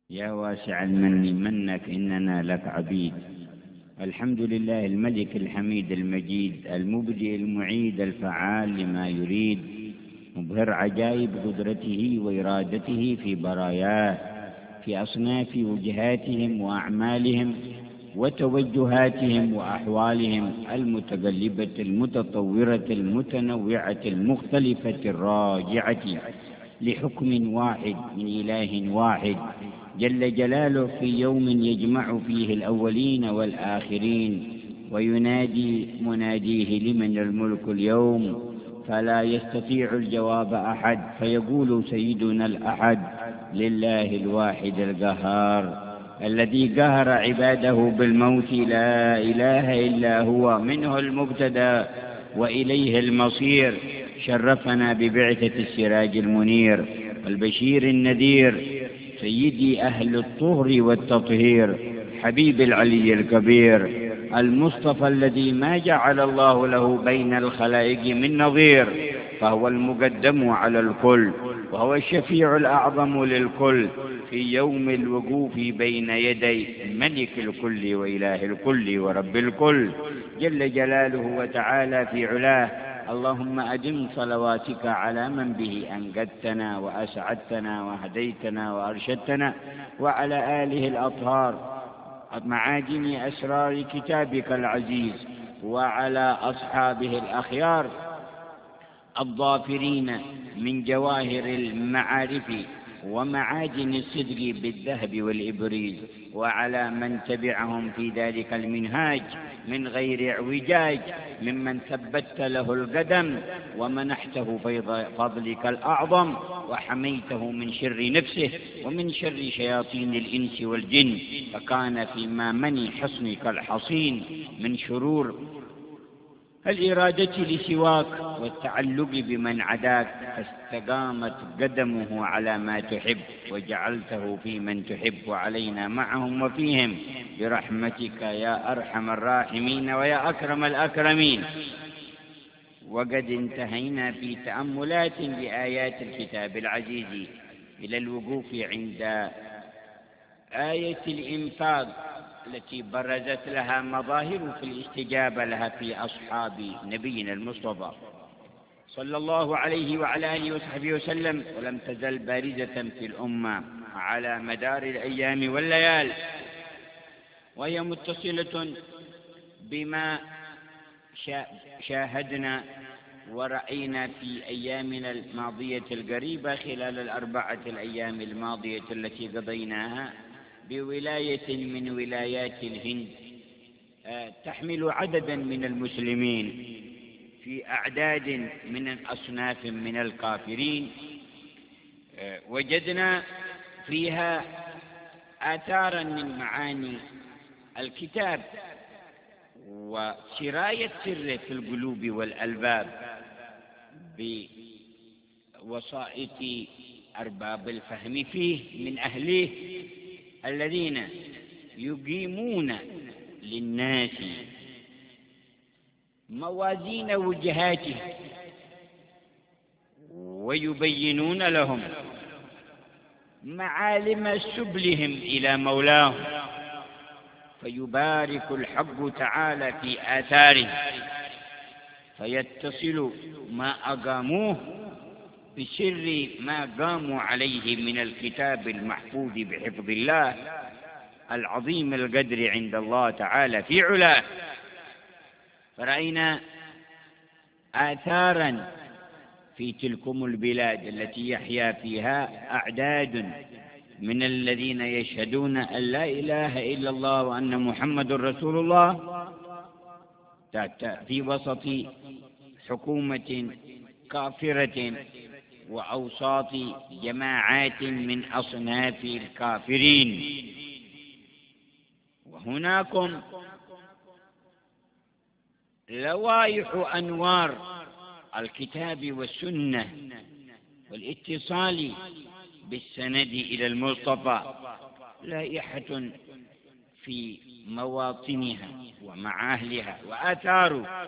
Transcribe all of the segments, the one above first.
يا واسع المن منك إننا لك عبيد. الحمد لله الملك الحميد المجيد المبدئ المعيد الفعال لما يريد، مبهر عجائب قدرته وإرادته في براياه، في أصناف وجهاتهم وأعمالهم وتوجهاتهم وأحوالهم المتقلبة المتطورة المتنوعة المختلفة الراجعة لحكم واحد من إله واحد جل جلاله، في يوم يجمع فيه الأولين والآخرين، وينادي مناديه لمن الملك اليوم، فلا يستطيع الجواب أحد، فيقول سيدنا الأحد: لله الواحد القهار الذي قهر عباده بالموت، لا إله إلا هو، منه المبتدأ وإليه المصير. شرفنا ببعثة السراج المنير البشير النذير، سيدي أهل الطهر والتطهير، حبيب العلي الكبير المصطفى الذي ما جعل الله له بين الخلائق من نظير، فهو المقدم على الكل، وهو الشفيع الأعظم للكل في يوم الوقوف بين يدي ملك الكل وإله الكل ورب الكل جل جلاله وتعالى في علاه. اللهم أدم صلواتك على من به أنقذتنا وأسعدتنا وهديتنا وأرشدتنا، وعلى آله الأطهار معاجم أسرار كتابك العزيز، وعلى أصحابه الأخيار الظافرين من جواهر المعارف ومعادن الصدق بالذهب والإبريز، وعلى من تبعهم في ذلك المنهاج من غير اعوجاج، ممن ثبت له القدم ومنحته فضلك الأعظم، وحميته من شر نفسه ومن شر شياطين الإنس والجن، فكان فيما مني حصنك الحصين من شرور الإرادة لسواك والتعلق بمن عداك، فاستقامت قدمه على ما تحب، وجعلته في من تحب، وعلينا معهم وفيهم برحمتك يا أرحم الراحمين ويا أكرم الأكرمين. وقد انتهينا في تأملات بآيات الكتاب العزيز إلى الوقوف عند آية الإنفاق التي برزت لها مظاهر في الاستجابة لها في أصحاب نبينا المصطفى صلى الله عليه وعلى آله وصحبه وسلم، ولم تزل بارزة في الأمة على مدار الأيام والليال، وهي متصلة بما شاهدنا ورأينا في أيامنا الماضية القريبة خلال 4 الأيام الماضية التي قضيناها بولاية من ولايات الهند تحمل عددا من المسلمين في أعداد من أصناف من الكافرين. وجدنا فيها آثارا من معاني الكتاب وسراية سره في القلوب والألباب بوسائط أرباب الفهم فيه من أهله الذين يقيمون للناس موازين وجهاته ويبينون لهم معالم سبلهم إلى مولاهم، فيبارك الحق تعالى في آثاره، فيتصل ما أقاموه بسر ما قاموا عليه من الكتاب المحفوظ بحفظ الله العظيم القدر عند الله تعالى في علاه. فرأينا آثارا في تلكم البلاد التي يحيا فيها أعداد من الذين يشهدون أن لا إله إلا الله وأن محمد رسول الله، في وسط حكومة كافرة وأوساط جماعات من أصناف الكافرين. وهناكم لوائح أنوار الكتاب والسنة والاتصال بالسند إلى المصطفى، لائحة في مواطنها ومع أهلها، وآثار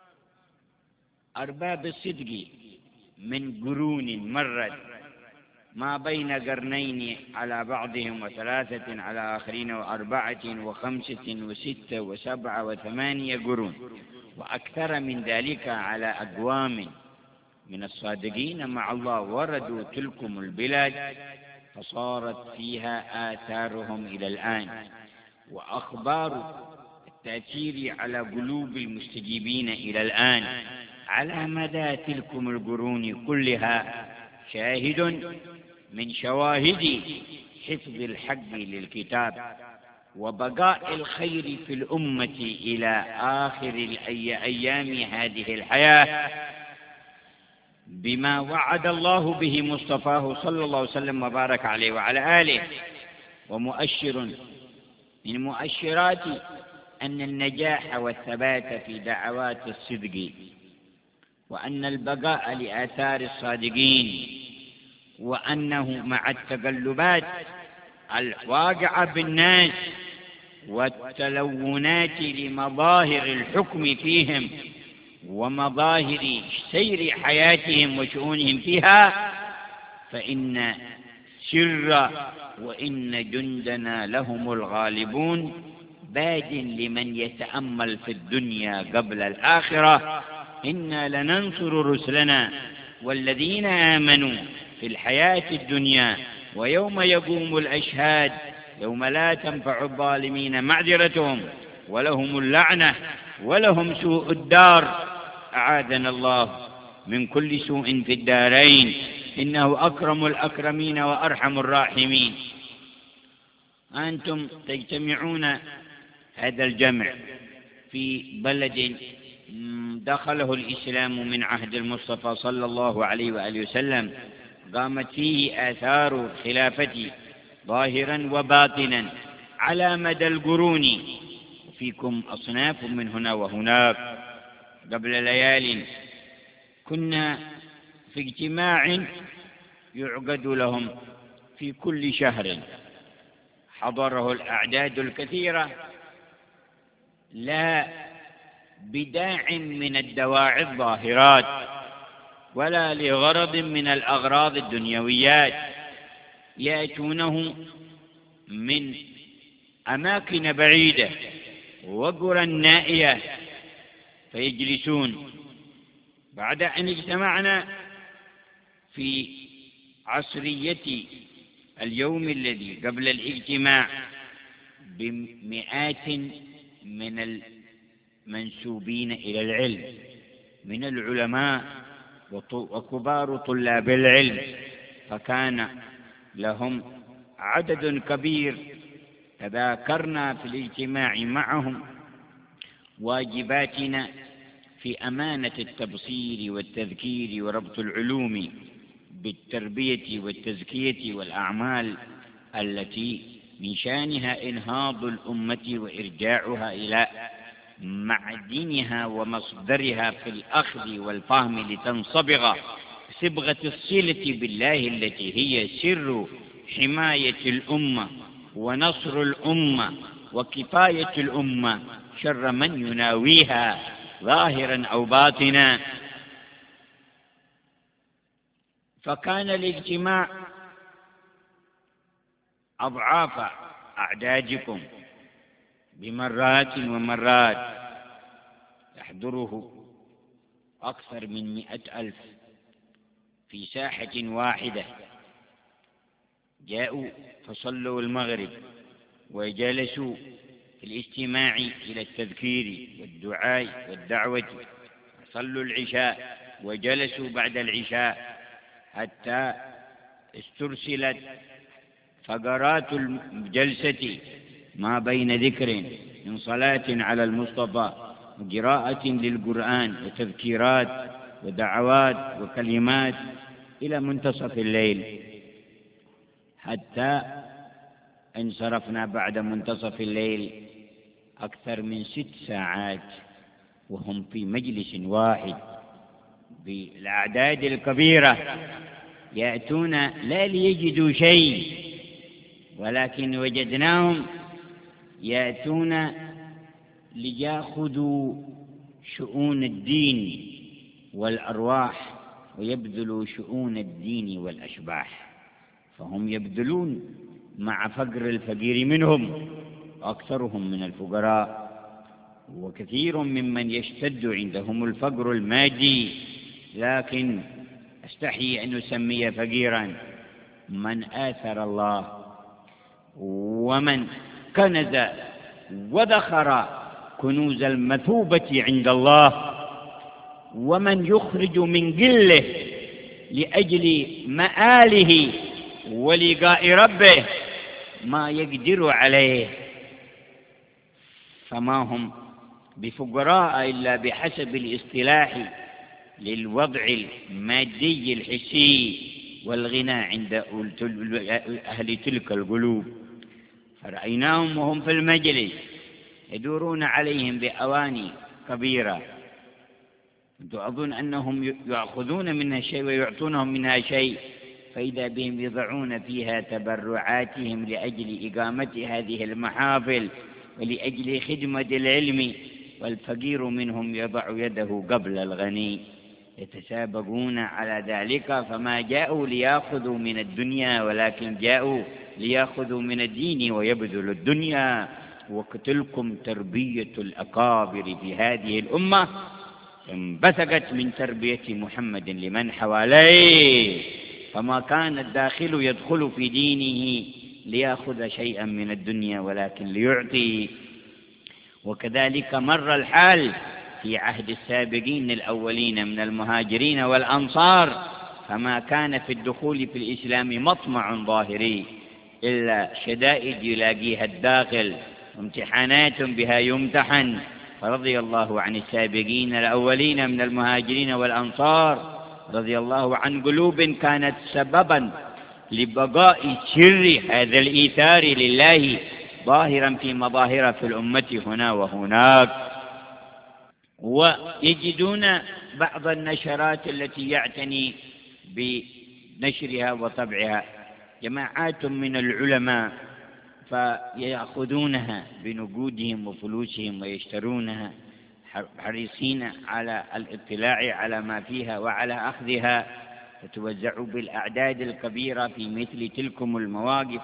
أرباب الصدق من قرون مرت ما بين قرنين على بعضهم، وثلاثة على آخرين، وأربعة وخمسة وستة وسبعة وثمانية قرون، وأكثر من ذلك على أقوام من الصادقين مع الله وردوا تلكم البلاد فصارت فيها آثارهم إلى الآن. وأخبار التأثير على قلوب المستجيبين إلى الآن على مدى تلكم القرون كلها شاهد من شواهد حفظ الحق للكتاب وبقاء الخير في الأمة إلى آخر أيام هذه الحياة، بما وعد الله به مصطفاه صلى الله عليه وسلم وبارك عليه وعلى آله. ومؤشر من مؤشرات أن النجاح والثبات في دعوات الصدق، وأن البقاء لآثار الصادقين، وأنه مع التقلبات الواقعة بالناس والتلونات لمظاهر الحكم فيهم ومظاهر سير حياتهم وشؤونهم فيها، فإن سر وإن جندنا لهم الغالبون باد لمن يتأمل في الدنيا قبل الآخرة. إنا لننصر رسلنا والذين آمنوا في الحياة الدنيا ويوم يقوم الأشهاد يوم لا تنفع الظالمين معذرتهم ولهم اللعنة ولهم سوء الدار. أعاذنا الله من كل سوء في الدارين، إنه أكرم الأكرمين وأرحم الراحمين. أنتم تجتمعون هذا الجمع في بلد دخله الإسلام من عهد المصطفى صلى الله عليه وآله وسلم، قامت فيه آثار الخلافة ظاهرا وباطنا على مدى القرون، وفيكم أصناف من هنا وهناك. قبل ليال كنا في اجتماع يعقد لهم في كل شهر، حضره الأعداد الكثيرة، لا بداع من الدواعي الظاهرات ولا لغرض من الأغراض الدنيويات، يأتونه من أماكن بعيدة وقرى نائية فيجلسون. بعد أن اجتمعنا في عصرية اليوم الذي قبل الاجتماع بمئات من المنسوبين إلى العلم من العلماء وكبار طلاب العلم، فكان لهم عدد كبير. تذاكرنا في الاجتماع معهم واجباتنا في أمانة التبصير والتذكير وربط العلوم بالتربية والتزكية والأعمال التي من شأنها إنهاض الأمة وإرجاعها إلى معدنها ومصدرها في الأخذ والفهم لتنصبغ صبغة الصلة بالله التي هي سر حماية الأمة ونصر الأمة وكفاية الأمة شر من يناويها ظاهرا أو باطنا. فكان الاجتماع أضعاف أعدادكم بمرات ومرات، يحضره أكثر من 100,000 في ساحة واحدة. جاءوا فصلوا المغرب وجلسوا في الاستماع إلى التذكير والدعاء والدعوة، صلوا العشاء وجلسوا بعد العشاء حتى استرسلت فقرات الجلسة ما بين ذكر من صلاة على المصطفى وقراءة للقرآن وتذكيرات ودعوات وكلمات إلى منتصف الليل، حتى انصرفنا بعد منتصف الليل أكثر من 6 ساعات وهم في مجلس واحد بالأعداد الكبيرة، يأتون لا ليجدوا شيء، ولكن وجدناهم يأتون ليأخذوا شؤون الدين والأرواح ويبذلوا شؤون الدين والأشباح. فهم يبذلون مع فقر الفقير منهم، وأكثرهم من الفقراء، وكثير ممن يشتد عندهم الفقر المادي، لكن أستحي أن أسمي فقيرا من آثر الله ومن كنز وذخر كنوز المثوبة عند الله، ومن يخرج من قله لأجل مآله ولقاء ربه ما يقدر عليه، فما هم بفقراء إلا بحسب الاصطلاح للوضع المادي الحسي والغنى عند أهل تلك القلوب. فرأيناهم وهم في المجلس يدورون عليهم بأواني كبيرة، أظن أنهم يأخذون منها شيء ويعطونهم منها شيء، فإذا بهم يضعون فيها تبرعاتهم لأجل إقامة هذه المحافل ولأجل خدمة العلم، والفقير منهم يضع يده قبل الغني، يتسابقون على ذلك، فما جاءوا ليأخذوا من الدنيا ولكن جاءوا ليأخذوا من الدين ويبذلوا الدنيا. وتلكم تربية الأكابر في هذه الأمة انبثقت من تربية محمد لمن حواليه، فما كان الداخل يدخل في دينه ليأخذ شيئا من الدنيا ولكن ليعطي. وكذلك مر الحال في عهد السابقين الأولين من المهاجرين والأنصار، فما كان في الدخول في الإسلام مطمع ظاهري إلا شدائد يلاقيها الداخل وامتحانات بها يمتحن. فرضي الله عن السابقين الأولين من المهاجرين والأنصار، رضي الله عن قلوب كانت سببا لبقاء سر هذا الإيثار لله ظاهرا في مظاهر في الأمة هنا وهناك. ويجدون بعض النشرات التي يعتني بنشرها وطبعها جماعات من العلماء، فيأخذونها بنقودهم وفلوسهم ويشترونها حريصين على الاطلاع على ما فيها وعلى أخذها، فتوزع بالأعداد الكبيرة في مثل تلكم المواقف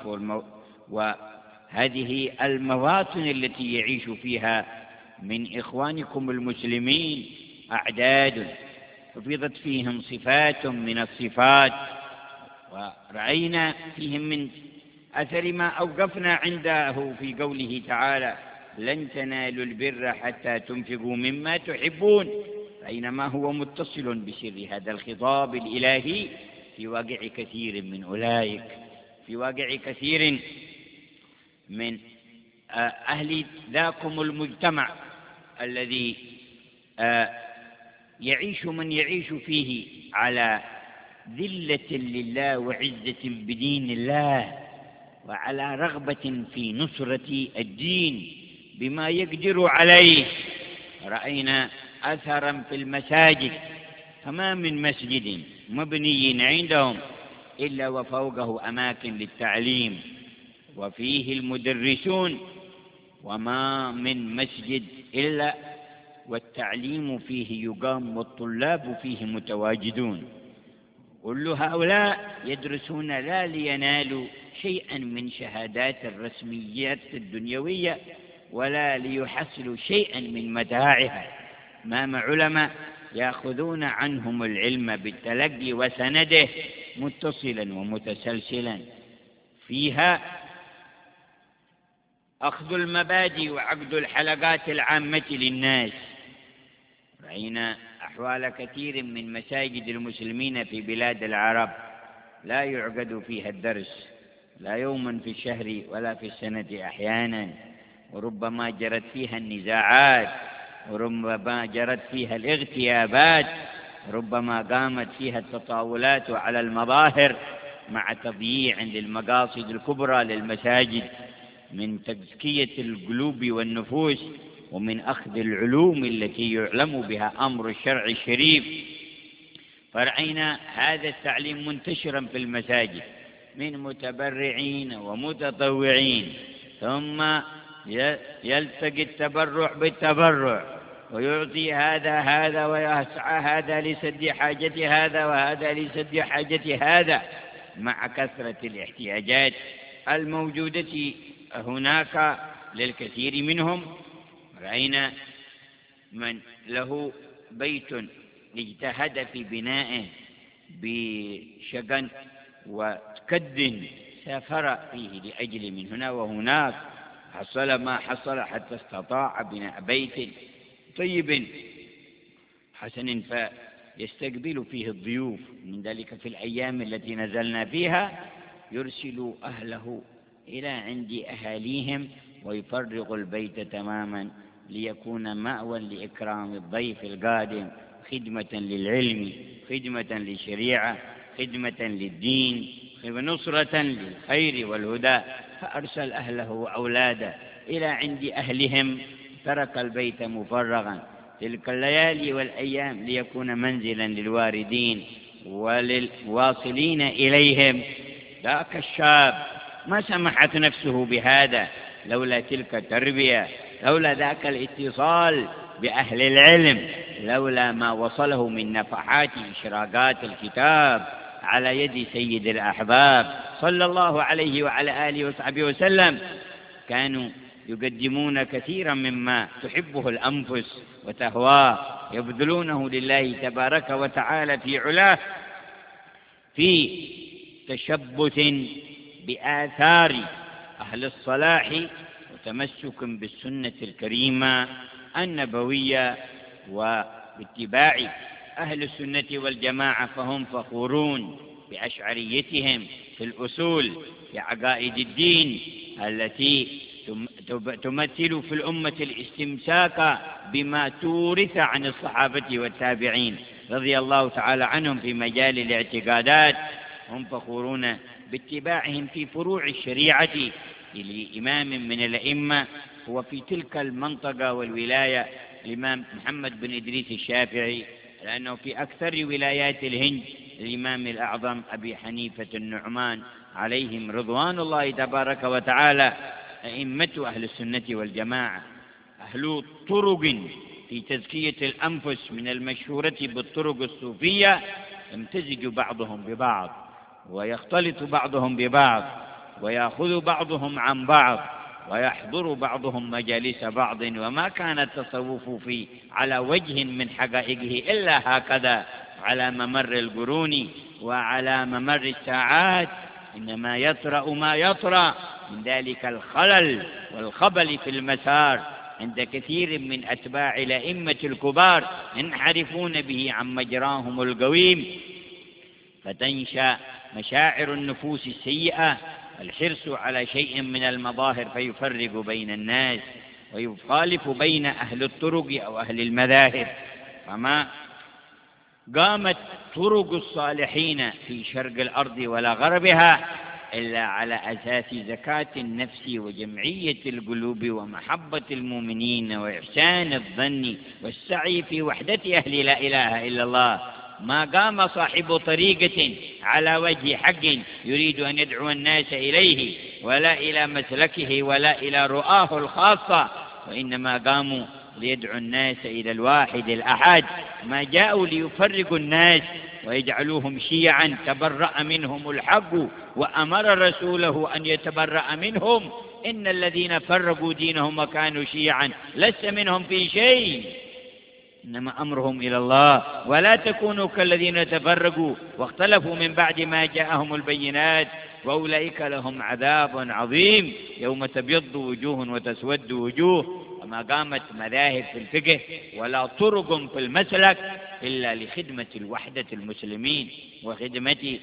وهذه المواطن التي يعيش فيها من إخوانكم المسلمين أعداد حفظت فيهم صفات من الصفات، ورأينا فيهم من أثر ما أوقفنا عنده في قوله تعالى: لن تنالوا البر حتى تنفقوا مما تحبون، فإنما هو متصل بسر هذا الخطاب الإلهي في واقع كثير من أولئك، في واقع كثير من أهل ذاكم المجتمع الذي يعيش من يعيش فيه على ذلة لله وعزة بدين الله، وعلى رغبة في نصرة الدين بما يقدر عليه. رأينا أثرا في المساجد، فما من مسجد مبني عندهم إلا وفوقه أماكن للتعليم وفيه المدرسون، وما من مسجد إلا والتعليم فيه يقام والطلاب فيه متواجدون. كل هؤلاء يدرسون لا لينالوا شيئا من شهادات الرسميات الدنيوية ولا ليحصلوا شيئا من متاعها، أمام علماء يأخذون عنهم العلم بالتلقي وسنده متصلا ومتسلسلا، فيها أخذ المبادئ وعقد الحلقات العامة للناس. رأينا أحوال كثير من مساجد المسلمين في بلاد العرب لا يعقد فيها الدرس، لا يوما في الشهر ولا في السنة أحيانا، وربما جرت فيها النزاعات، وربما جرت فيها الاغتيابات، ربما قامت فيها التطاولات على المظاهر، مع تضييع للمقاصد الكبرى للمساجد من تزكية القلوب والنفوس ومن أخذ العلوم التي يعلم بها أمر الشرع الشريف. فرأينا هذا التعليم منتشرا في المساجد من متبرعين ومتطوعين، ثم يلتقي التبرع بالتبرع، ويعطي هذا ويسعى هذا لسد حاجة هذا وهذا لسد حاجة هذا، مع كثرة الاحتياجات الموجودة هناك للكثير منهم. رأينا من له بيت اجتهد في بنائه بشجن وكد، سافر فيه لأجل من هنا وهناك، حصل ما حصل حتى استطاع بناء بيت طيب حسن فيستقبل فيه الضيوف. من ذلك في الأيام التي نزلنا فيها يرسل أهله إلى عند أهاليهم ويفرغ البيت تماما ليكون مأوى لإكرام الضيف القادم، خدمة للعلم، خدمة للشريعة، خدمة للدين، ونصرة للخير والهدى. فأرسل أهله وأولاده إلى عند أهلهم، ترك البيت مفرغا تلك الليالي والأيام ليكون منزلا للواردين وللواصلين إليهم. ذاك الشاب ما سمحت نفسه بهذا لولا تلك التربية، لولا ذاك الاتصال بأهل العلم، لولا ما وصله من نفحات إشراقات الكتاب على يد سيد الأحباب صلى الله عليه وعلى آله وصحبه وسلم. كانوا يقدمون كثيرا مما تحبه الأنفس وتهواه، يبذلونه لله تبارك وتعالى في علاه، في تشبث بآثار أهل الصلاح وتمسك بالسنة الكريمة النبوية وباتباع أهل السنة والجماعة. فهم فخورون بأشعريتهم في الأصول، في عقائد الدين التي تمثل في الأمة الاستمساك بما تورث عن الصحابة والتابعين رضي الله تعالى عنهم في مجال الاعتقادات. هم فخورون باتباعهم في فروع الشريعة لإمام من الأئمة، هو في تلك المنطقة والولاية الإمام محمد بن إدريس الشافعي، لأنه في أكثر ولايات الهند الإمام الأعظم أبي حنيفة النعمان عليهم رضوان الله تبارك وتعالى. أئمة أهل السنة والجماعة أهل طرق في تزكية الأنفس من المشهورة بالطرق الصوفية، يمتزج بعضهم ببعض ويختلط بعضهم ببعض ويأخذ بعضهم عن بعض ويحضر بعضهم مجالس بعض. وما كان التصوف على وجه من حقائقه إلا هكذا على ممر القرون وعلى ممر الساعات، إنما يطرأ ما يطرأ من ذلك الخلل والخبل في المسار عند كثير من أتباع الأئمة الكبار ينحرفون به عن مجراهم القويم، فتنشأ مشاعر النفوس السيئة، الحرص على شيء من المظاهر فيفرق بين الناس ويخالف بين أهل الطرق أو أهل المذاهب. فما قامت طرق الصالحين في شرق الأرض ولا غربها إلا على أساس زكاة النفس وجمعية القلوب ومحبة المؤمنين وإحسان الظن والسعي في وحدة أهل لا إله إلا الله. ما قام صاحب طريقة على وجه حق يريد أن يدعو الناس إليه ولا إلى مسلكه ولا إلى رؤاه الخاصة، وإنما قاموا ليدعو الناس إلى الواحد الأحد. ما جاءوا ليفرقوا الناس ويجعلوهم شيعا تبرأ منهم الحق وأمر رسوله أن يتبرأ منهم. إن الذين فرقوا دينهم وكانوا شيعا لست منهم في شيء، إنما أمرهم إلى الله. ولا تكونوا كالذين تفرقوا واختلفوا من بعد ما جاءهم البينات وأولئك لهم عذاب عظيم يوم تبيض وجوه وتسود وجوه. وما قامت مذاهب في الفقه ولا طرق في المسلك إلا لخدمة الوحدة المسلمين وخدمة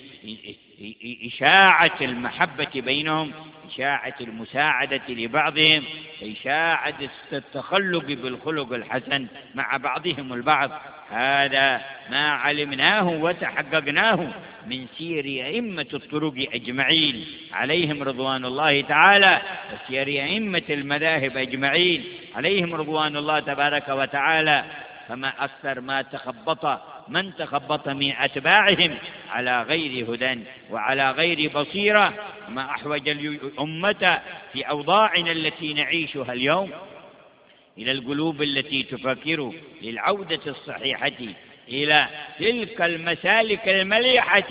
إشاعة المحبة بينهم، إشاعة المساعدة لبعضهم، إشاعة التخلق بالخلق الحسن مع بعضهم البعض. هذا ما علمناه وتحققناه من سير أئمة الطرق أجمعين عليهم رضوان الله تعالى، وسير أئمة المذاهب أجمعين عليهم رضوان الله تبارك وتعالى. فما أكثر ما تخبط من تخبط من أتباعهم على غير هدى وعلى غير بصيرة. ما أحوج الأمة في أوضاعنا التي نعيشها اليوم إلى القلوب التي تفكر للعودة الصحيحة إلى تلك المسالك المليحة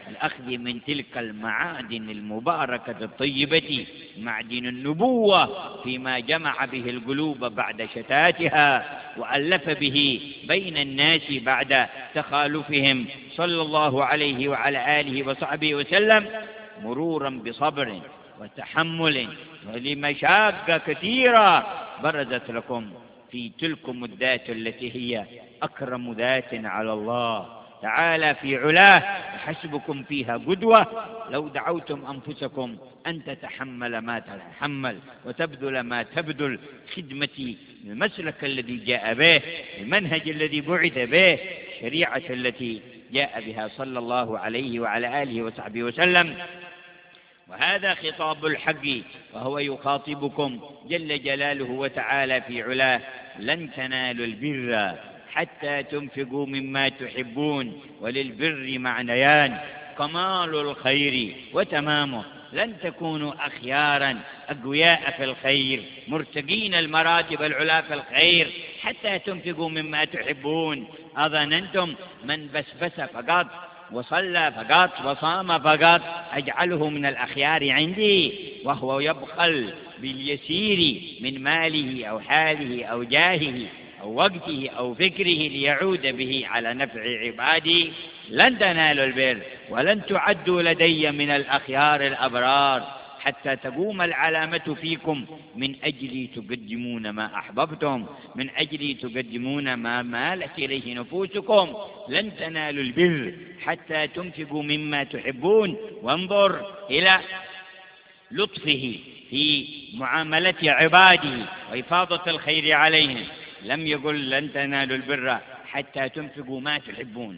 الأخذ من تلك المعادن المباركة الطيبة، معدن النبوة، فيما جمع به القلوب بعد شتاتها، وألف به بين الناس بعد تخالفهم صلى الله عليه وعلى آله وصحبه وسلم، مرورا بصبر وتحمل ولمشاق كثيرة برزت لكم في تلكم الذات التي هي أكرم ذات على الله تعالى في علاه، وحسبكم فيها قدوة. لو دعوتم أنفسكم أن تتحمل ما تتحمل وتبذل ما تبذل خدمة المسلك الذي جاء به، المنهج الذي بعث به، الشريعة التي جاء بها صلى الله عليه وعلى آله وصحبه وسلم. وهذا خطاب الحق، وهو يخاطبكم جل جلاله وتعالى في علاه: لن تنالوا البر حتى تنفقوا مما تحبون. وللبر معنيان: كمال الخير وتمامه. لن تكونوا أخيارا أقوياء في الخير، مرتقين المراتب العلا في الخير، حتى تنفقوا مما تحبون. أظننتم من بسبس فقط وصلى فقط وصام فقط أجعله من الأخيار عندي، وهو يبخل باليسير من ماله أو حاله أو جاهه أو وقته أو فكره ليعود به على نفع عبادي؟ لن تنالوا البر ولن تعدوا لدي من الأخيار الأبرار حتى تقوم العلامة فيكم من أجل تقدمون ما أحببتم، من أجل تقدمون ما مالت إليه نفوسكم. لن تنالوا البر حتى تنفقوا مما تحبون. وانظر إلى لطفه في معاملة عباده وإفاضة الخير عليهم. لم يقل لن تنالوا البر حتى تنفقوا ما تحبون.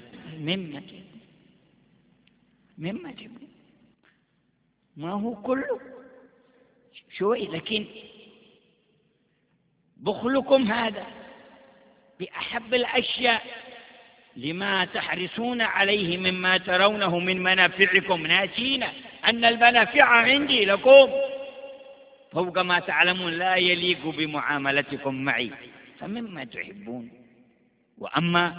مما تحبون ما هو كله شوي، لكن بخلكم هذا بأحب الأشياء لما تحرصون عليه مما ترونه من منافعكم، ناسين أن المنافع عندي لكم فوق ما تعلمون، لا يليق بمعاملتكم معي. فمما تحبون. وأما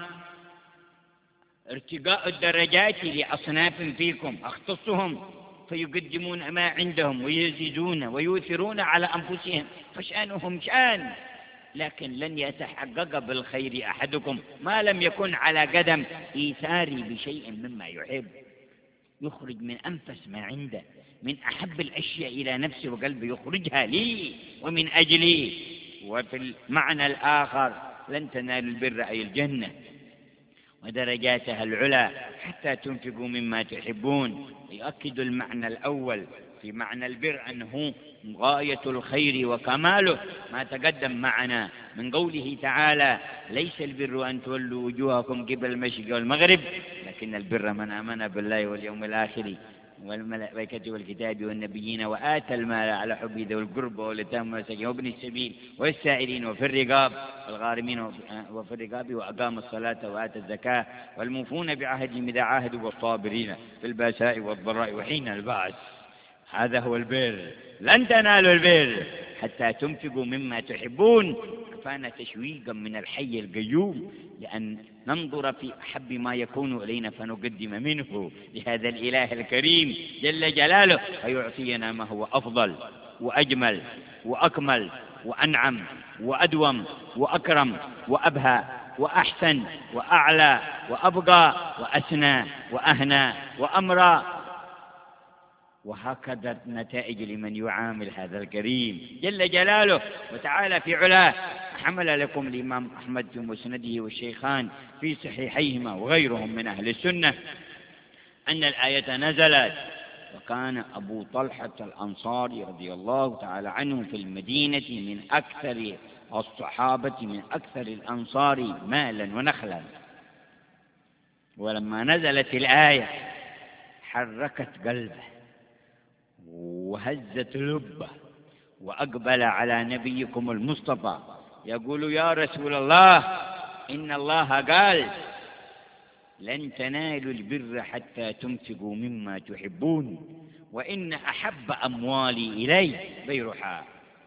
ارتقاء الدرجات لأصناف فيكم أختصهم فيقدمون ما عندهم ويزيدون ويؤثرون على أنفسهم، فشأنهم شأن، لكن لن يتحقق بالخير أحدكم ما لم يكن على قدم إيثاري بشيء مما يحب، يخرج من أنفس ما عنده، من أحب الأشياء إلى نفسه وقلبه يخرجها لي ومن أجلي. وفي المعنى الآخر: لن تنالوا البر أي الجنة ودرجاتها العلى حتى تنفقوا مما تحبون. يؤكد المعنى الأول في معنى البر أنه غاية الخير وكماله، ما تقدم معنا من قوله تعالى: ليس البر أن تولوا وجوهكم قبل المشرق والمغرب، لكن البر من آمن بالله واليوم الآخر والملائكة والكتاب والنبيين وآتى المال على حبه ذوي القربى واليتامى والمساكين وابن السبيل والسائلين وفي الرقاب والغارمين وفي الرقاب وأقام الصلاة وآتى الزكاة والموفون بعهدهم إذا عاهدوا والصابرين في البأساء والضراء وحين البأس. هذا هو البر. لن تنالوا البر حتى تنفقوا مما تحبون. كفانا تشويقا من الحي القيوم لأن ننظر في أحب ما يكون إلينا فنقدم منه لهذا الإله الكريم جل جلاله، فيعطينا ما هو أفضل وأجمل وأكمل وأنعم وأدوم وأكرم وأبهى وأحسن وأعلى وأبقى وأسنى وأهنى وأمرى. وهكذا النتائج لمن يعامل هذا الكريم جل جلاله وتعالى في علاه. حمل لكم الإمام أحمد في مسنده والشيخان في صحيحيهما وغيرهم من أهل السنة أن الآية نزلت: وكان أبو طلحة الأنصاري رضي الله تعالى عنه في المدينة من أكثر الصحابة، من أكثر الأنصار مالا ونخلا. ولما نزلت الآية حركت قلبه وهزت لبه وأقبل على نبيكم المصطفى يقول: يا رسول الله، إن الله قال: لن تنالوا البر حتى تنفقوا مما تحبون، وإن أحب أموالي إلي بيرحاء.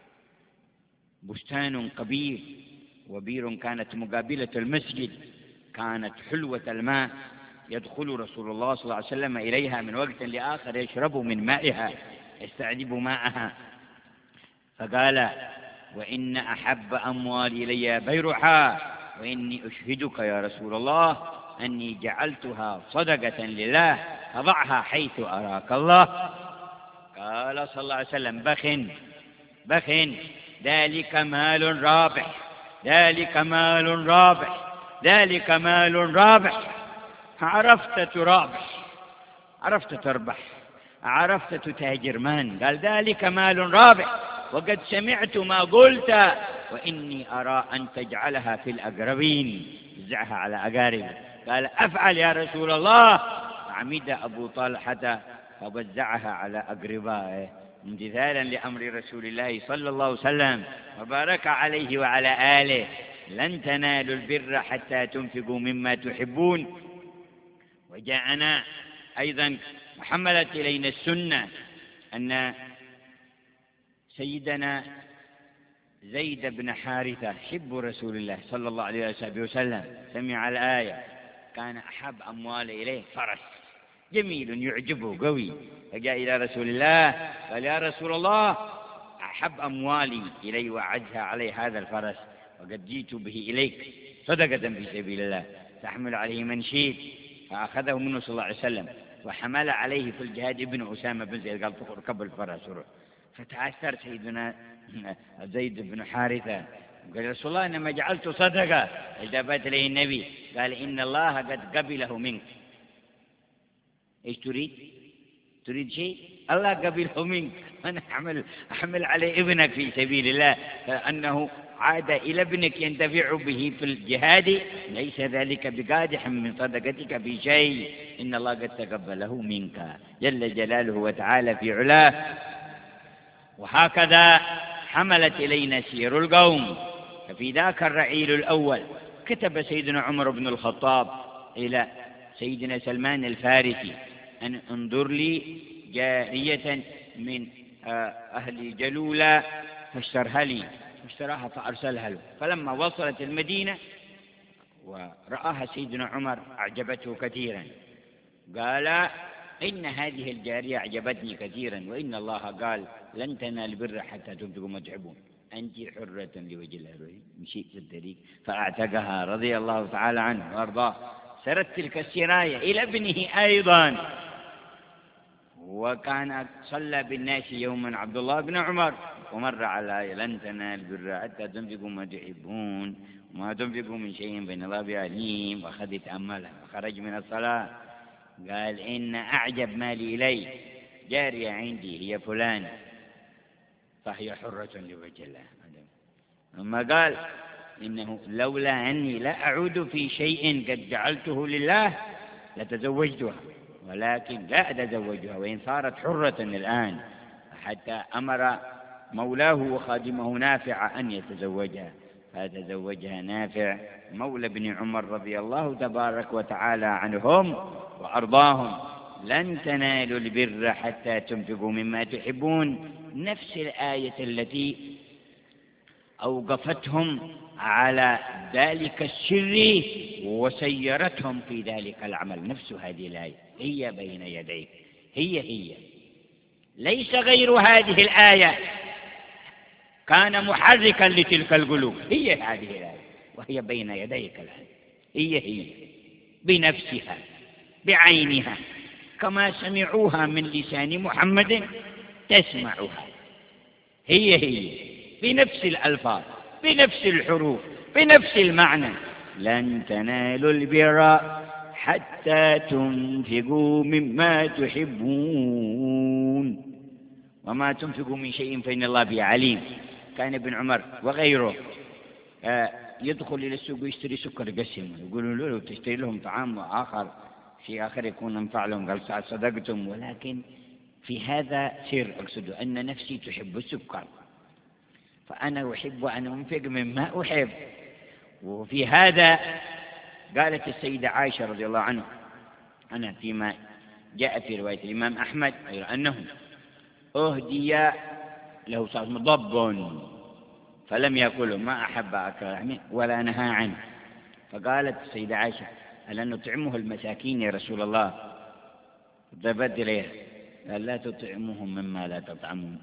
بستان كبير وبير كانت مقابلة المسجد، كانت حلوة الماء يدخل رسول الله صلى الله عليه وسلم إليها من وقت لآخر يشرب من مائها، يستعذب ماءها، فقال: وإن أحب أموالي إلي بيرحا، وإني أشهدك يا رسول الله أني جعلتها صدقة لله فضعها حيث أراك الله. قال صلى الله عليه وسلم: بخ، ذلك مال رابح، ذلك مال رابح، ذلك مال رابح. عرفت ترابح، عرفت تربح، عرفت تتاجر من. قال: ذلك مال رابح، وقد سمعت ما قلت، وإني أرى أن تجعلها في الأقربين، وزعها على أقاربه. قال: أفعل يا رسول الله. عمد أبو طلحة فوزعها على أقربائه امتثالا لأمر رسول الله صلى الله عليه وسلم وبارك عليه وعلى آله: لن تنالوا البر حتى تنفقوا مما تحبون. وجاءنا أيضا وحملت إلينا السنة أن سيدنا زيد بن حارثة حب رسول الله صلى الله عليه وسلم سمع الآية، كان أحب أموال إليه فرس جميل يعجبه قوي، فجاء إلى رسول الله قال: يا رسول الله، أحب أموالي إلي وأعزها علي هذا الفرس، وقد جئت به إليك صدقة في سبيل الله تحمل عليه من شئت. فأخذه منه صلى الله عليه وسلم وحمل عليه في الجهاد ابن أسامة بن زيد، قال: اركب الفرس. فتعثر سيدنا زيد بن حارثة قال: يا رسول الله، إنما جعلت صدقة. التفت إليه النبي قال: إن الله قد قبله منك. إيش تريد؟ تريد شيء؟ الله قبله منك، أنا أحمل عليه ابنك في سبيل الله، فأنه عاد إلى ابنك ينتفع به في الجهاد، ليس ذلك بقادح من صدقتك في شيء، إن الله قد تقبله منك جل جلاله وتعالى في علاه. وهكذا حملت إلينا سير القوم. ففي ذاك الرعيل الأول كتب سيدنا عمر بن الخطاب إلى سيدنا سلمان الفارسي أن انظر لي جارية من أهل جلولة فاشترها لي، فاشتراها فأرسلها له. فلما وصلت المدينة ورآها سيدنا عمر أعجبته كثيرا، قال: إن هذه الجارية أعجبتني كثيرا، وإن الله قال: لن تنال البر حتى تنفقوا ما تحبون، أنت حرة لوجه الله. مشيت في الطريق فأعتقها رضي الله تعالى عنه وأرضاه. سرت تلك السراية إلى ابنه أيضا، وكان صلى بالناس يوما عبد الله بن عمر ومر على: لن تنال البر حتى تنفقوا ما تحبون وما تنفقوا من شيء فإن الله به عليم. وأخذ يتأملها وخرج من الصلاة قال: إن أعجب مالي إلي جارية عندي هي فلان، فهي حرة لوجه الله. أما قال: إنه لولا أني لا أعود في شيء قد جعلته لله لتزوجتها، ولكن لا أتزوجها وإن صارت حرة الآن، حتى أمر مولاه وخادمه نافع أن يتزوجها، فتزوجها نافع مولى بن عمر رضي الله تبارك وتعالى عنهم وأرضاهم. لن تنالوا البر حتى تنفقوا مما تحبون، نفس الآية التي أوقفتهم على ذلك السر وسيرتهم في ذلك العمل، نفس هذه الآية هي بين يديك، هي ليس غير هذه الآية كان محركا لتلك القلوب، هي هذه الآية وهي بين يديك الآن، هي بنفسها بعينها كما سمعوها من لسان محمد تسمعها، هي بنفس الألفاظ بنفس الحروف بنفس المعنى. لن تنالوا البر حتى تنفقوا مما تحبون وما تنفقوا من شيء فإن الله به عليم. كان ابن عمر وغيره يدخل إلى السوق ويشتري سكر يقسمه، يقولون له تشتري لهم طعام آخر شيء آخر يكون أنفع لهم، قال: ساعة صدقتم. ولكن في هذا سر أقصد أن نفسي تحب السكر، فأنا أحب أن أنفق مما أحب. وفي هذا قالت السيدة عائشة رضي الله عنها أنا فيما جاء في رواية الإمام أحمد غير أنه أهدي له ضب فلم يأكله، ما أحب أكل لحمه ولا نهى عنه. فقالت السيدة عائشة: ألا نطعمه المساكين يا رسول الله؟ ضبط إليه قال لا تطعمهم مما لا تطعمون.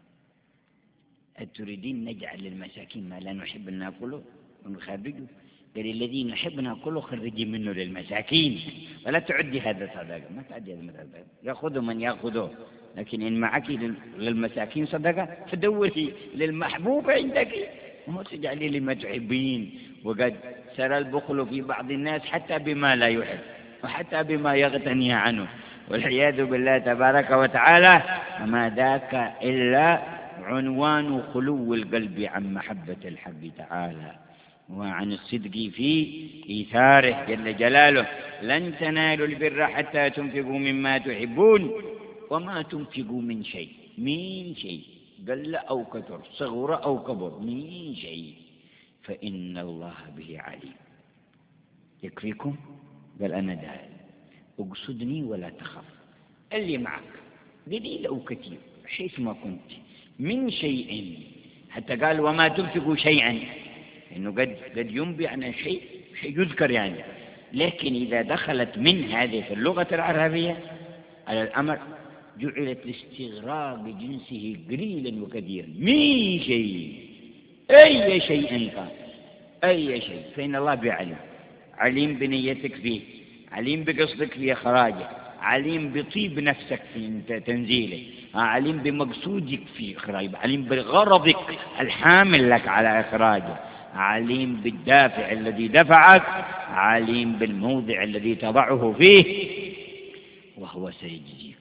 أتريدين نجعل للمساكين ما لا نحب أن نأكله ونخرجه؟ قال الذي نحب نأكله خرجي منه للمساكين، ولا تعدي هذا صدقة. ما تعدي هذا صدقة، يأخذه من يأخذه، لكن إن معك للمساكين صدقة فدوري للمحبوب عندك وما تجعلي لما تحبين. وقد سرى البخل في بعض الناس حتى بما لا يحب وحتى بما يغتني عنه، والعياذ بالله تبارك وتعالى. وما ذاك إلا عنوان خلو القلب عن محبة الحق تعالى وعن الصدق في إيثاره جل جلاله. لن تنالوا البر حتى تنفقوا مما تحبون وما تنفقوا من شيء قل أو كثر صغر أو كبر من شيء فإن الله به عليم. يكفيكم؟ قال أنا داعي، اقصدني ولا تخف. اللي معك قليل أو كثير حيث ما كنت من شيء، حتى قال وما تنفقوا شيئا، إنه قد ينبئ عن شيء يذكر يعني، لكن إذا دخلت من هذه في اللغة العربية على الأمر جعلت لاستغراق جنسه قليلا وكثيرا من شيء، أي شيء كان، أي شيء، فإن الله بعلم، عليم بنيتك فيه، عليم بقصدك في إخراجه، عليم بطيب نفسك في تنزيله، عليم بمقصودك في إخراجه، عليم بغرضك الحامل لك على إخراجه، عليم بالدافع الذي دفعك، عليم بالموضع الذي تضعه فيه، وهو سيجزيك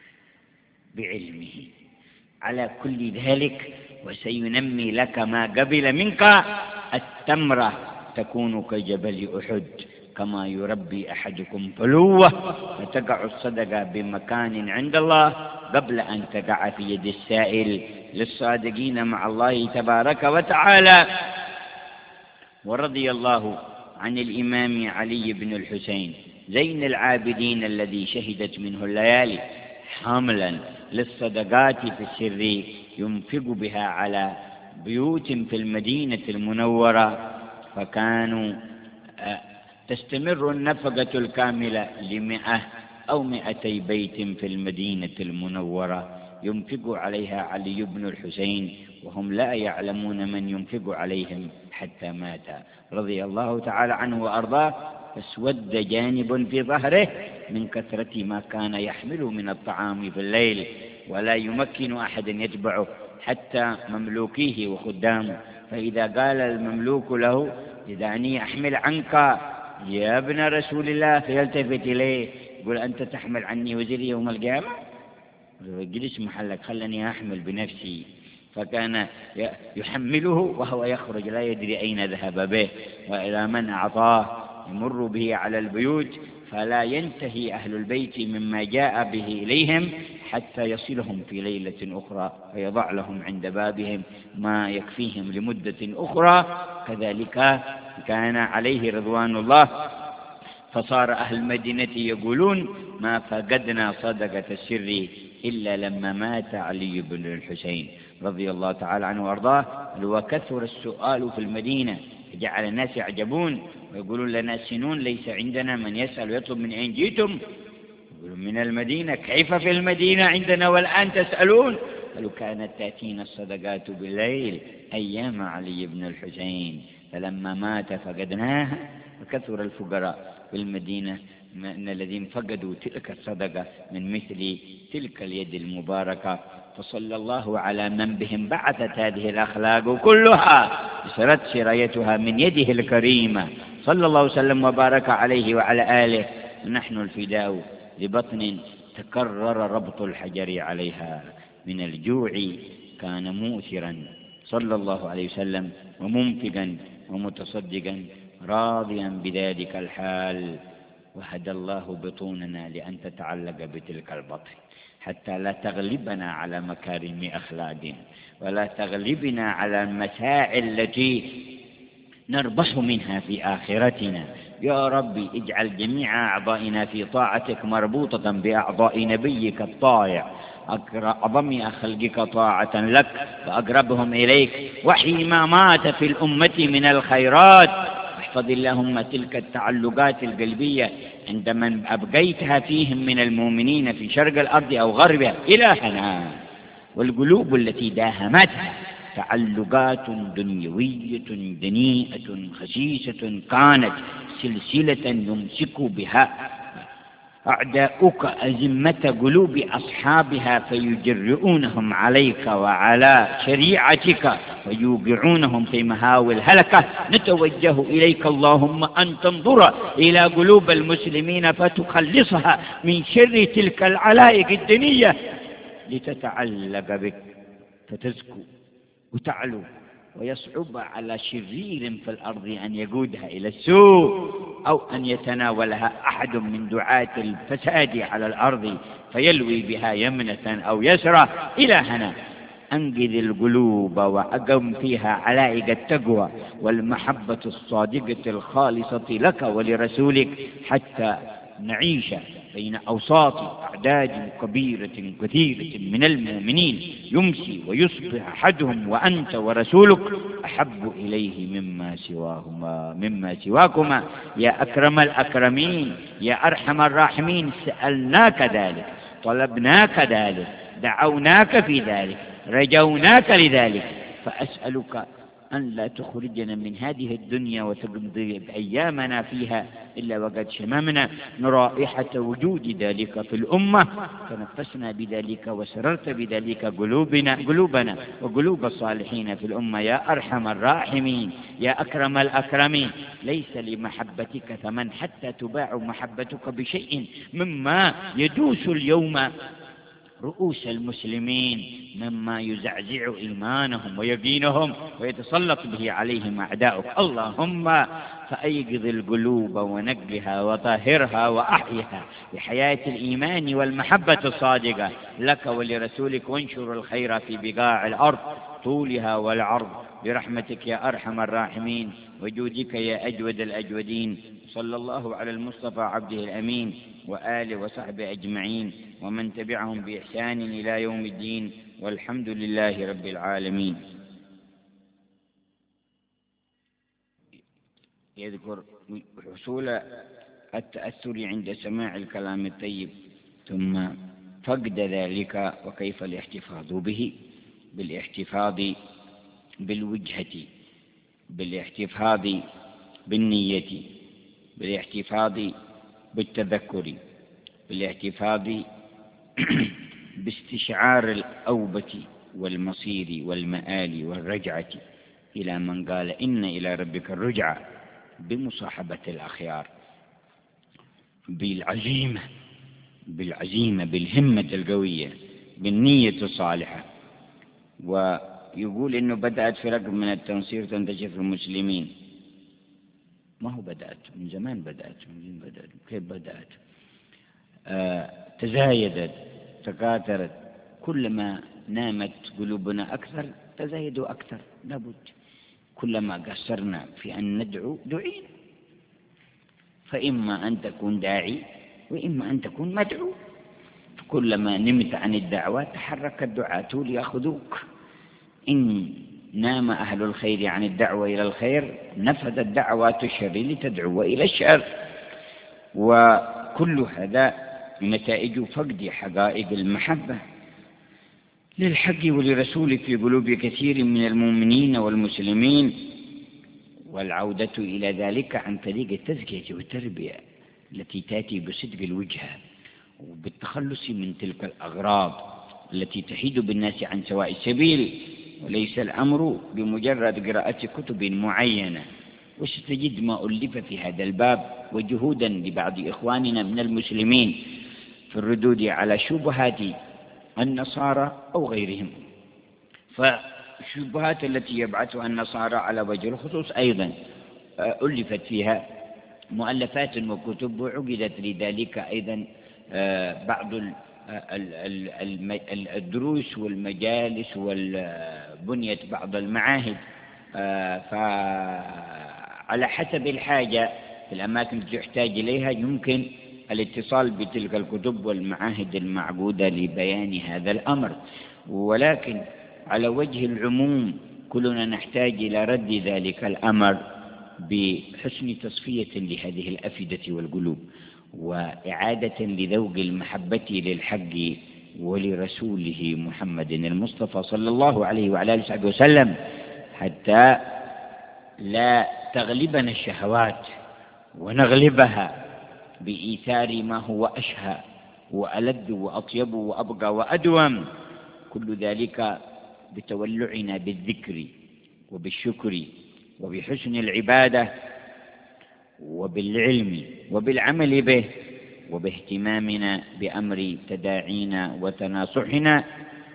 بعلمه على كل ذلك، وسينمي لك ما قبل منك. التمرة تكون كجبل أحد، كما يربي أحدكم فلوة فتقع الصدقة بمكان عند الله قبل أن تقع في يد السائل للصادقين مع الله تبارك وتعالى. ورضي الله عن الإمام علي بن الحسين زين العابدين الذي شهدت منه الليالي حاملا للصدقات في السر ينفق بها على بيوت في المدينة المنورة، فكانوا تستمر النفقة الكاملة 100 أو 200 بيت في المدينة المنورة ينفق عليها علي بن الحسين، وهم لا يعلمون من ينفق عليهم حتى مات رضي الله تعالى عنه وأرضاه. فاسود جانب في ظهره من كثرة ما كان يحمل من الطعام في الليل، ولا يمكن أحد يتبعه حتى مملوكيه وخدامه، فإذا قال المملوك له دعني أحمل عنك يا ابن رسول الله فيلتفت إليه يقول أنت تحمل عني وزري يوم القيامة؟ جلس محلك خلني أحمل بنفسي. فكان يحمله وهو يخرج لا يدري أين ذهب به وإلى من أعطاه، يمر به على البيوت فلا ينتهي أهل البيت مما جاء به إليهم حتى يصلهم في ليلة أخرى فيضع لهم عند بابهم ما يكفيهم لمدة أخرى. كذلك كان عليه رضوان الله، فصار أهل المدينة يقولون ما فقدنا صدقة السر إلا لما مات علي بن الحسين رضي الله تعالى عنه وأرضاه. وكثر السؤال في المدينة جعل الناس يعجبون ويقولون لنا سنون ليس عندنا من يسأل ويطلب من أين جئتم؟ يقولون من المدينة. كيف في المدينة عندنا والآن تسألون؟ قالوا كانت تأتينا الصدقات بالليل أيام علي بن الحسين فلما مات فقدناها. فكثر الفقراء في المدينة من الذين فقدوا تلك الصدقة من مثل تلك اليد المباركة. فصلى الله على من بهم بعثت هذه الأخلاق كلها سرت سرايتها من يده الكريمة صلى الله وسلم وبارك عليه وعلى آله. نحن الفداء لبطن تكرر ربط الحجر عليها من الجوع. كان مؤثرا صلى الله عليه وسلم ومنفقا ومتصدقا راضيا بذلك الحال. وهدى الله بطوننا لأن تتعلق بتلك البطن حتى لا تغلبنا على مكارم أخلاقنا ولا تغلبنا على المسائل التي نربح منها في آخرتنا. يا ربي اجعل جميع أعضائنا في طاعتك مربوطة بأعضاء نبيك الطائع أعظم خلقك طاعة لك وأقربهم إليك. وحي ما مات في الأمة من الخيرات احفظ اللهم تلك التعلقات القلبية عندما أبقيتها فيهم من المؤمنين في شرق الأرض أو غربها إلهنا. والقلوب التي داهمتها تعلقات دنيوية دنيئة خسيسة كانت سلسلة يمسك بها أعداؤك أزمة قلوب أصحابها فيجرؤونهم عليك وعلى شريعتك ويوقعونهم في مهاوي الهلكة. نتوجه إليك اللهم أن تنظر إلى قلوب المسلمين فتخلصها من شر تلك العلائق الدينية لتتعلق بك فتزكو وتعلو، ويصعب على شرير في الأرض أن يقودها إلى السوء أو أن يتناولها أحد من دعاة الفساد على الأرض فيلوي بها يمنة أو يسرى. إلهنا أنقذ القلوب وأقم فيها علائق التقوى والمحبة الصادقة الخالصة لك ولرسولك حتى نعيش بين أوساط أعداد كبيرة كثيرة من المؤمنين يمسي ويصبح أحدهم وأنت ورسولك أحب إليه مما سواكما يا أكرم الأكرمين يا أرحم الراحمين. سألناك ذلك، طلبناك ذلك، دعوناك في ذلك، رجوناك لذلك، فأسألك أن لا تخرجنا من هذه الدنيا وتقضي أيامنا فيها إلا وقد شممنا رائحة وجود ذلك في الأمة، تنفسنا بذلك وسررت بذلك قلوبنا وقلوب الصالحين في الأمة يا أرحم الراحمين يا أكرم الأكرمين. ليس لمحبتك ثمن حتى تباع محبتك بشيء مما يدوس اليوم رؤوس المسلمين، مما يزعزع إيمانهم ويقينهم ويتسلط به عليهم أعداؤك. اللهم فأيقظ القلوب ونقها وطهرها وأحيها بحياة الإيمان والمحبة الصادقة لك ولرسولك، وانشر الخير في بقاع الأرض طولها والعرض برحمتك يا أرحم الراحمين وجودك يا أجود الأجودين. صلى الله على المصطفى عبده الأمين وآله وصحبه أجمعين ومن تبعهم بإحسان إلى يوم الدين، والحمد لله رب العالمين. يذكر حصول التأثر عند سماع الكلام الطيب ثم فقد ذلك وكيف الاحتفاظ به، بالاحتفاظ بالوجهة، بالاحتفاظ بالنية، بالاحتفاظ بالتذكر، بالاحتفاظ باستشعار الأوبة والمصير والمآل والرجعة إلى من قال إن إلى ربك الرجعة، بمصاحبة الأخيار، بالعزيمة بالهمة القوية، بالنية الصالحة. ويقول إنه بدأت فرق من التنصير تنتشر في المسلمين. ما هو بدأت من زمان، بدأت كيف بدأت؟ تزايدت تكاثرت، كلما نامت قلوبنا أكثر تزايدوا أكثر، لابد. كلما قصرنا في أن ندعو دعينا، فإما أن تكون داعي وإما أن تكون مدعو. كلما نمت عن الدعوة تحرك الدعاة ليأخذوك. إن نام أهل الخير عن الدعوة إلى الخير نفذت دعوات الشر لتدعو إلى الشر. وكل هذا نتائج فقد حقائق المحبة للحق ولرسوله في قلوب كثير من المؤمنين والمسلمين، والعودة إلى ذلك عن طريق التزكية والتربية التي تأتي بصدق الوجهة وبالتخلص من تلك الأغراض التي تحيد بالناس عن سواء السبيل. وليس الأمر بمجرد قراءة كتب معينة، وستجد ما ألف في هذا الباب وجهودا لبعض إخواننا من المسلمين في الردود على شبهات النصارى أو غيرهم. فالشبهات التي يبعثها النصارى على وجه الخصوص أيضا ألفت فيها مؤلفات وكتب، وعقدت لذلك أيضا بعض الدروس والمجالس وبنية بعض المعاهد. فعلى حسب الحاجة في الأماكن التي تحتاج إليها يمكن الاتصال بتلك الكتب والمعاهد المعقودة لبيان هذا الأمر. ولكن على وجه العموم كلنا نحتاج إلى رد ذلك الأمر بحسن تصفية لهذه الأفئدة والقلوب، وإعادة لذوق المحبة للحق ولرسوله محمد المصطفى صلى الله عليه وعلى آله وصحبه وسلم، حتى لا تغلبنا الشهوات ونغلبها بإيثار ما هو أشهى وألذ وأطيب وأبقى وأدوم، كل ذلك بتولعنا بالذكر وبالشكر وبحسن العبادة وبالعلم وبالعمل به، وباهتمامنا بأمر تداعينا وتناصحنا،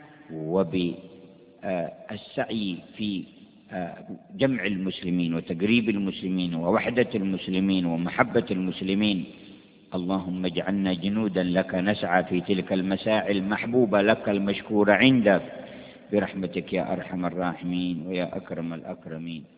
وبالسعي في جمع المسلمين وتقريب المسلمين ووحدة المسلمين ومحبة المسلمين. اللهم اجعلنا جنودا لك نسعى في تلك المساعي المحبوبة لك المشكورة عندك، برحمتك يا أرحم الراحمين ويا أكرم الأكرمين.